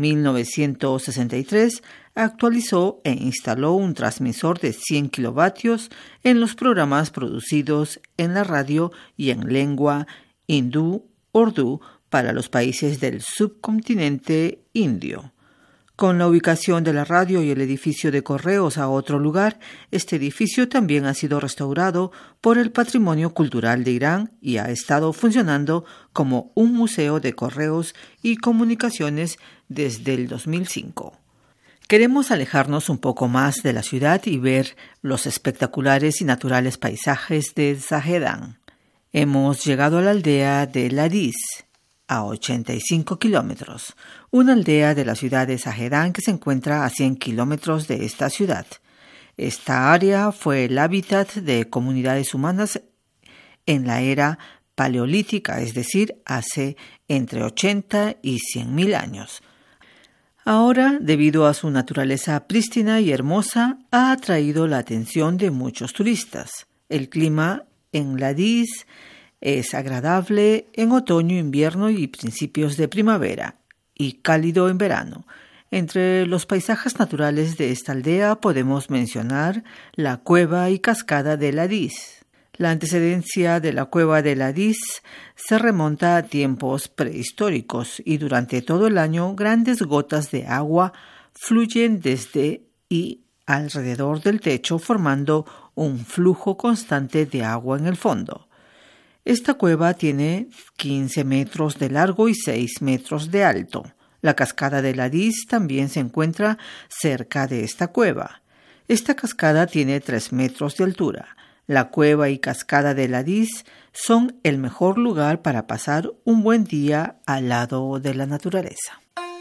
1963 actualizó e instaló un transmisor de 100 kilovatios en los programas producidos en la radio y en lengua hindú-urdú para los países del subcontinente indio. Con la ubicación de la radio y el edificio de correos a otro lugar, este edificio también ha sido restaurado por el Patrimonio Cultural de Irán y ha estado funcionando como un museo de correos y comunicaciones desde el 2005. Queremos alejarnos un poco más de la ciudad y ver los espectaculares y naturales paisajes de Sahedan. Hemos llegado a la aldea de Ladiz, a 85 kilómetros, una aldea de la ciudad de Sahedan que se encuentra a 100 kilómetros de esta ciudad. Esta área fue el hábitat de comunidades humanas en la era paleolítica, es decir, hace entre 80 y 100.000 años. Ahora, debido a su naturaleza prístina y hermosa, ha atraído la atención de muchos turistas. El clima en Ladiz es agradable en otoño, invierno y principios de primavera, y cálido en verano. Entre los paisajes naturales de esta aldea podemos mencionar la cueva y cascada de Ladiz. La antecedencia de la cueva de Ladiz se remonta a tiempos prehistóricos y durante todo el año grandes gotas de agua fluyen desde y alrededor del techo formando un flujo constante de agua en el fondo. Esta cueva tiene 15 metros de largo y 6 metros de alto. La cascada de Ladiz también se encuentra cerca de esta cueva. Esta cascada tiene 3 metros de altura. La cueva y cascada de Ladiz son el mejor lugar para pasar un buen día al lado de la naturaleza.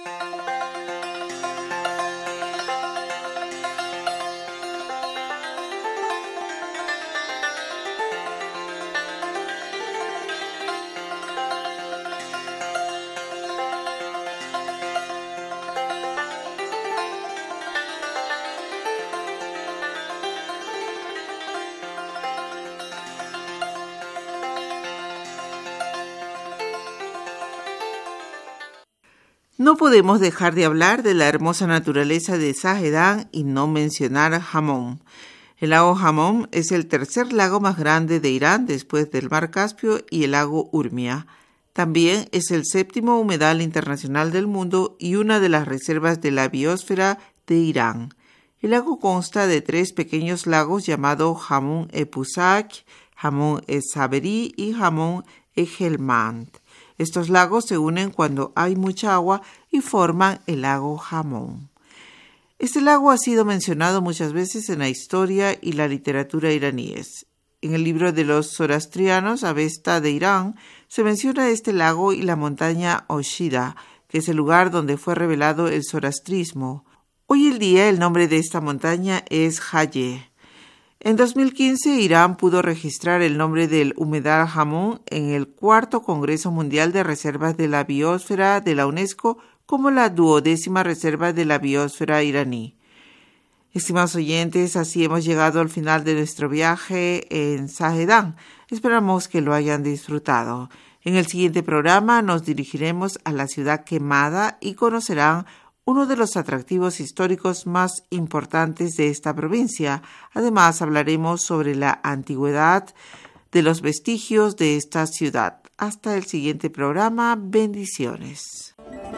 No podemos dejar de hablar de la hermosa naturaleza de Sahedan y no mencionar Hamón. El lago Hamón es el tercer lago más grande de Irán después del Mar Caspio y el lago Urmia. También es el séptimo humedal internacional del mundo y una de las reservas de la biosfera de Irán. El lago consta de 3 pequeños lagos llamados Hamón-e-Pusak, Hamón-e-Saberi y Hamón-e-Helmand. Estos lagos se unen cuando hay mucha agua y forman el lago Hamón. Este lago ha sido mencionado muchas veces en la historia y la literatura iraníes. En el libro de los zoroastrianos, Avesta de Irán, se menciona este lago y la montaña Oshida, que es el lugar donde fue revelado el zoroastrismo. Hoy en día el nombre de esta montaña es Haye. En 2015, Irán pudo registrar el nombre del humedal Hamon en el 4º Congreso Mundial de Reservas de la Biosfera de la UNESCO como la 12ª reserva de la biosfera iraní. Estimados oyentes, así hemos llegado al final de nuestro viaje en Sahedán. Esperamos que lo hayan disfrutado. En el siguiente programa nos dirigiremos a la ciudad quemada y conocerán uno de los atractivos históricos más importantes de esta provincia. Además, hablaremos sobre la antigüedad de los vestigios de esta ciudad. Hasta el siguiente programa. Bendiciones.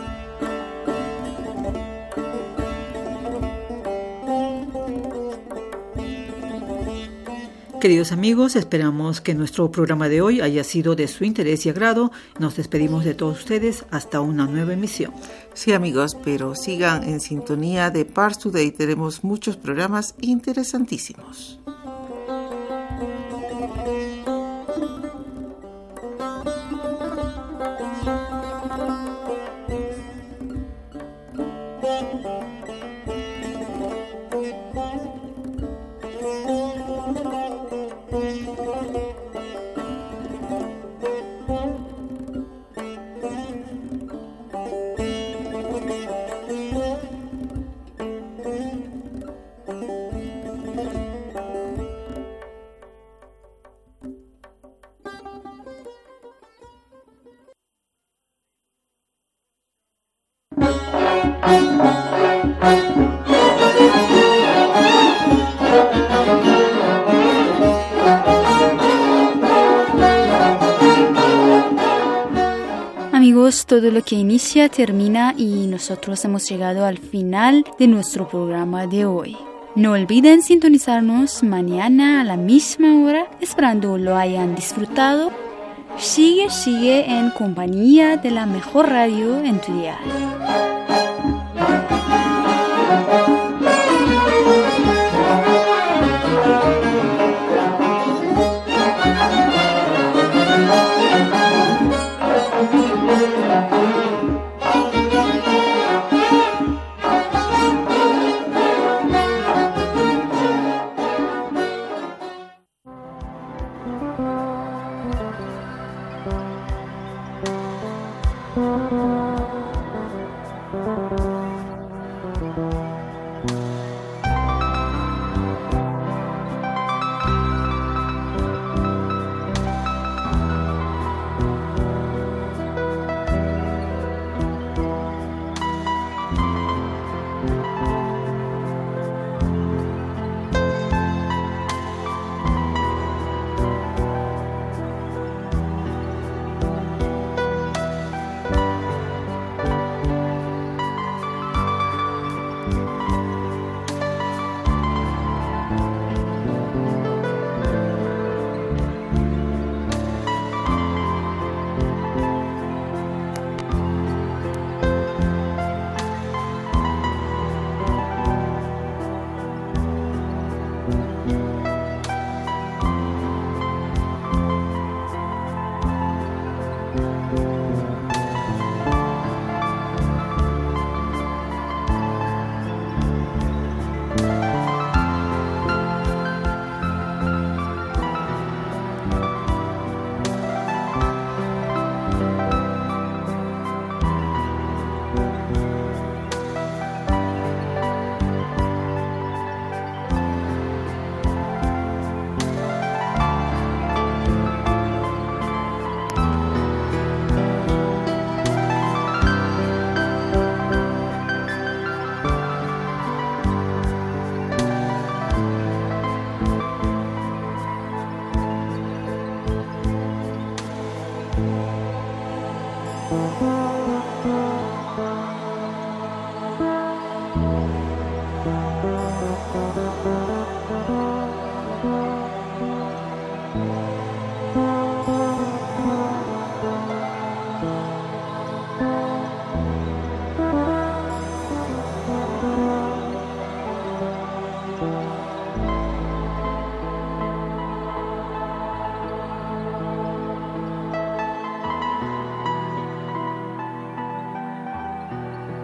Queridos amigos, esperamos que nuestro programa de hoy haya sido de su interés y agrado. Nos despedimos de todos ustedes hasta una nueva emisión. Sí, amigos, pero sigan en sintonía de Pars Today. Tenemos muchos programas interesantísimos. Amigos, todo lo que inicia termina y nosotros hemos llegado al final de nuestro programa de hoy. No olviden sintonizarnos mañana a la misma hora, esperando lo hayan disfrutado. Sigue en compañía de la mejor radio en tu dial. Thank you.